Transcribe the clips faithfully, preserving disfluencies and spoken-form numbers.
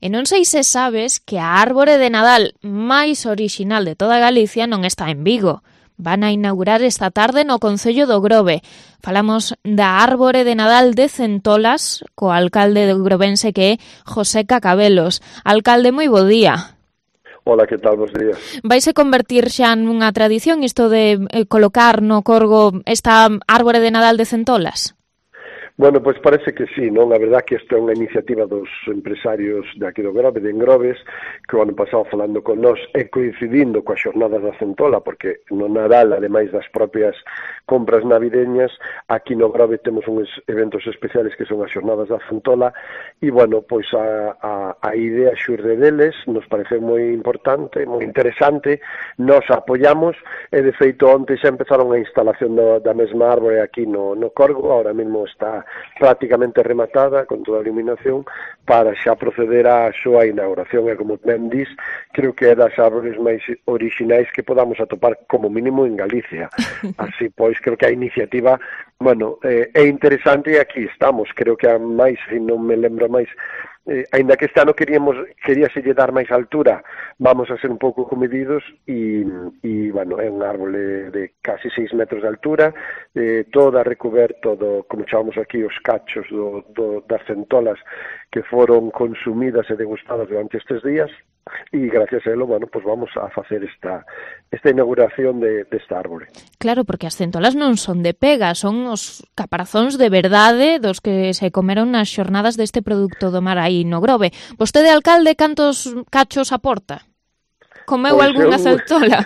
E non sei se sabes que a árbore de Nadal máis orixinal de toda Galicia non está en Vigo. Van a inaugurar esta tarde no Concello do Grove. Falamos da árbore de Nadal de Centolas, co alcalde do grovense que é José Cacabelos. Alcalde, moi bo día. Hola, que tal? Bos días. Vaise convertir xa nunha tradición isto de eh, colocar no Corgo esta árbore de Nadal de Centolas? Bueno, pois parece que sí, non? A verdad que isto é unha iniciativa dos empresarios de aquí do Grove, de Engroves, que o ano pasado falando con nós e coincidindo coas xornadas da Centola, porque no Nadal, ademais das propias compras navideñas, aquí no Grove temos uns eventos especiales que son as xornadas da Centola, e, bueno, pois a, a, a idea xurde deles, nos parece moi importante, moi interesante, nos apoiamos, e de feito onte xa empezaron a instalación do, da mesma árbore aquí no, no Corgo, ahora mesmo está prácticamente rematada con toda a iluminación para xa proceder á súa inauguración e como ben dis, creo que é das árbores máis orixinais que podamos atopar como mínimo en Galicia. Así pois, creo que a iniciativa, bueno, eh, é interesante e aquí estamos, creo que a máis, se non me lembro máis, eh, ainda que este ano queríamos, queríaselle dar máis altura, vamos a ser un pouco comedidos e, e bueno, é un árbole de casi seis metros de altura, eh, toda recoberto do, como chamamos aquí, os cachos do, do, das centolas que foron consumidas e degustadas durante estes días, e gracias a elo, bueno, pues vamos a facer esta, esta inauguración de, desta árbore. Claro, porque as centolas non son de pega, son os caparazóns de verdade dos que se comeron nas xornadas deste produto do mar aí no Grove. Vostede, alcalde, cantos cachos aporta? Comeu Pois algunha eu... centola?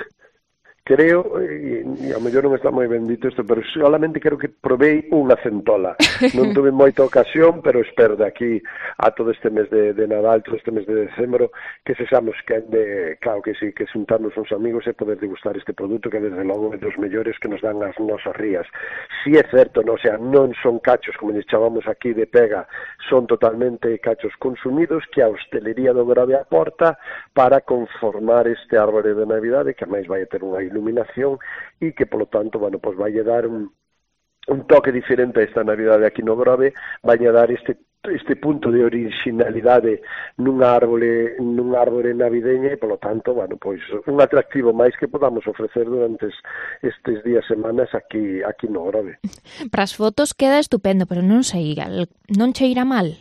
Creo, e, e ao mellor non está moi bendito isto, pero solamente creo que probei unha centola. Non tuve moita ocasión, pero espero de aquí a todo este mes de, de Nadal, todo este mes de decembro, que sexamos que de, claro que sí, que xuntarnos uns amigos e poder degustar este produto que desde logo é dos mellores que nos dan as nosas rías. Si é certo, non, o sea, non son cachos, como nos chamamos aquí de pega, son totalmente cachos consumidos que a hostelería do Grove aporta para conformar este árbore de Navidade, que máis vai a ter unha iluminación e que, polo tanto, bueno, pues vai a dar un, un toque diferente a esta Navidade aquí no Grove, vai a dar este este punto de originalidade nun árbore nun árbore navideña e, polo tanto, bueno, pois un atractivo máis que podamos ofrecer durante estes días, semanas aquí aquí no Grove. Para as fotos queda estupendo, pero non sei, non cheira mal?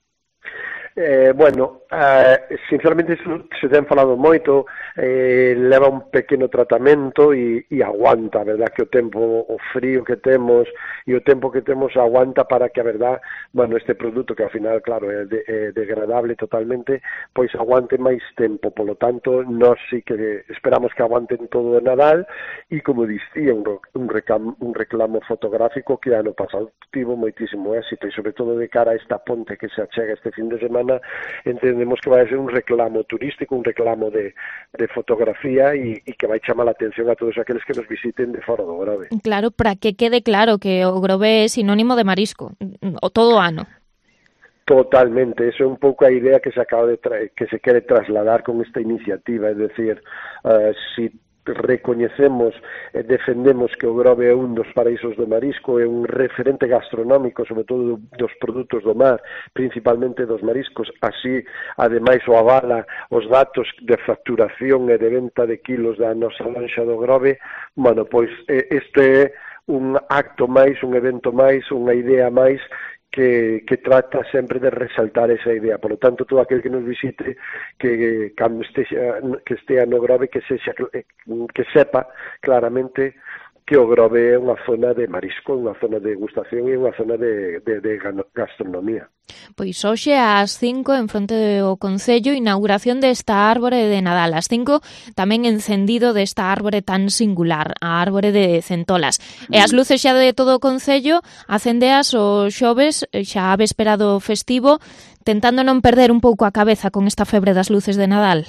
Eh, bueno, eh, sinceramente se ten falado moito, eh, leva un pequeno tratamento e, e aguanta, a verdad que o tempo, o frío que temos e o tempo que temos aguanta para que a verdad, bueno, este produto que ao final, claro, é, de, é degradable totalmente, pois aguante máis tempo, polo tanto, nós sí que esperamos que aguanten todo o Nadal e, como dicía, un, un, reclamo, un reclamo fotográfico que ano pasado tivo moitísimo éxito e sobre todo de cara a esta ponte que se achega este fin de semana, entendemos que vai ser un reclamo turístico, un reclamo de, de fotografía e, e que vai chamar a atención a todos aqueles que nos visiten de fora do Grove. Claro, para que quede claro que o Grove é sinónimo de marisco, o todo ano. Totalmente, eso é un pouco a idea que se acaba de tra- que se quere trasladar con esta iniciativa, é dicir, uh, si recoñecemos e defendemos que o Grove é un dos paraísos do marisco, é un referente gastronómico, sobre todo dos produtos do mar, principalmente dos mariscos, así, ademais, o avala os datos de facturación e de venta de kilos da nosa lanxa do Grove, bueno, pois este é un acto máis, un evento máis, unha idea máis, que, que trata sempre de resaltar esa idea. Por lo tanto, todo aquel que nos visite, que cando estexa, que estea no Grove, que, sexa, que sepa claramente que o Grove é unha zona de marisco, unha zona de degustación e unha zona de, de, de gastronomía. Pois hoxe ás cinco, en fronte do Concello, inauguración desta árbore de Nadal. Ás cinco, tamén encendido desta árbore tan singular, a árbore de centolas. E as luces xa de todo o Concello acendeas o xoves, xa a véspera do festivo, tentando non perder un pouco a cabeza con esta febre das luces de Nadal.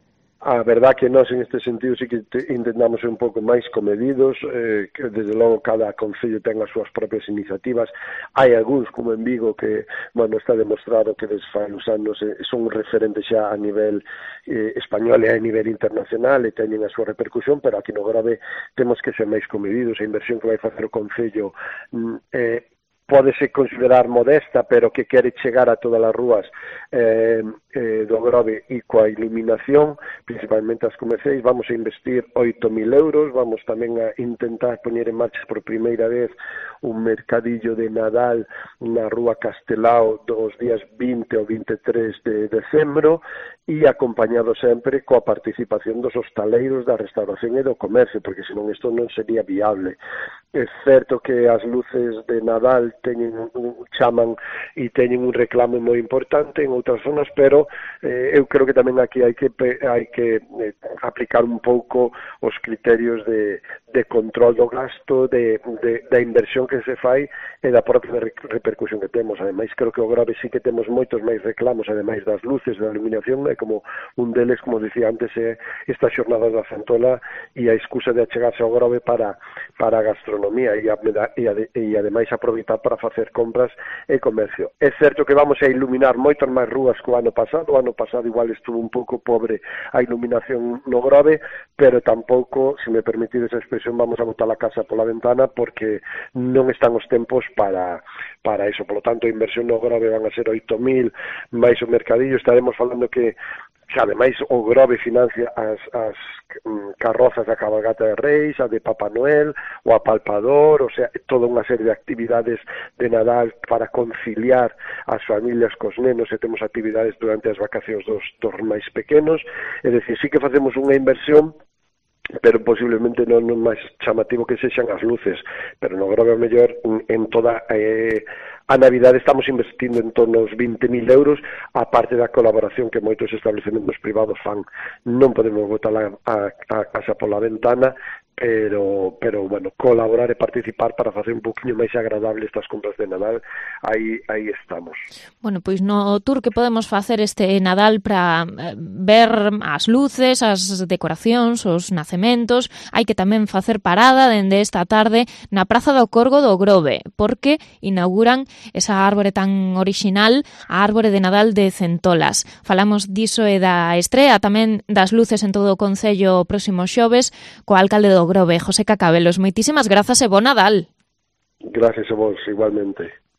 A verdad que nós en este sentido sí que intentamos ser un pouco máis comedidos, eh, que desde logo cada concello ten as súas propias iniciativas. Hai algúns, como en Vigo, que, bueno, está demostrado que desde fai uns anos eh, son referentes xa a nivel eh, español e a nivel internacional e teñen a súa repercusión, pero aquí no Grove temos que ser máis comedidos. A inversión que vai facer o concello mm, eh, pódese considerar modesta, pero que quere chegar a todas as rúas, eh, eh, do Grove e coa iluminación, principalmente as comerciais, vamos a investir oito mil euros, vamos tamén a intentar poñer en marcha por primeira vez un mercadillo de Nadal na Rúa Castelao dos días vinte ou vinte e tres de decembro, e acompañado sempre coa participación dos hostaleiros da restauración e do comercio, porque senón isto non sería viable. É certo que as luces de Nadal teñen un, chaman e teñen un reclamo moi importante en outras zonas, pero eh, eu creo que tamén aquí hai que hai que eh, aplicar un pouco os criterios de, de control do gasto, de, de, da inversión que se fai e da propia repercusión que temos. Ademais, creo que o Grove sí que temos moitos máis reclamos, ademais das luces, da iluminación, é como un deles, como dicía antes, é esta xornada da Centola e a excusa de achegarse ao Grove para, para a gastronomía e, a, e, a, e ademais aproveitar para facer compras e comercio. É certo que vamos a iluminar moitas máis rúas que o ano pasado, o ano pasado igual estuvo un pouco pobre a iluminación no Grove, pero tampouco, se me permitides a expresión, vamos a botar a casa pola ventana porque non están os tempos para, para eso. Por lo tanto, a inversión no Grove van a ser oito mil máis o mercadillo. Estaremos falando que que ademais o Grove financia as, as um, carrozas da cabalgata de Reis, a de Papá Noel, o apalpador, o sea, toda unha serie de actividades de Nadal para conciliar as familias cos nenos, e temos actividades durante as vacacións dos, dos máis pequenos. É dicir, sí que facemos unha inversión, pero posiblemente non o máis chamativo que sexan as luces, pero no Grove mellor en toda eh, a Navidade estamos investindo en torno aos vinte mil euros, a parte da colaboración que moitos establecementos privados fan. Non podemos botar a, a, a casa pola ventana, pero, pero bueno, colaborar e participar para facer un poquinho máis agradable estas compras de Nadal, aí, aí estamos. Bueno, pois no tour que podemos facer este Nadal para ver as luces, as decoracións, os nacementos, hai que tamén facer parada dende esta tarde na Praza do Corgo do Grove, porque inauguran esa árbore tan orixinal, a árbore de Nadal de Centolas. Falamos diso e da estrea, tamén das luces en todo o concello próximo xoves, co alcalde do Grove, José Cacabelos. Moitísimas grazas e bo Nadal. Gracias a vos, igualmente.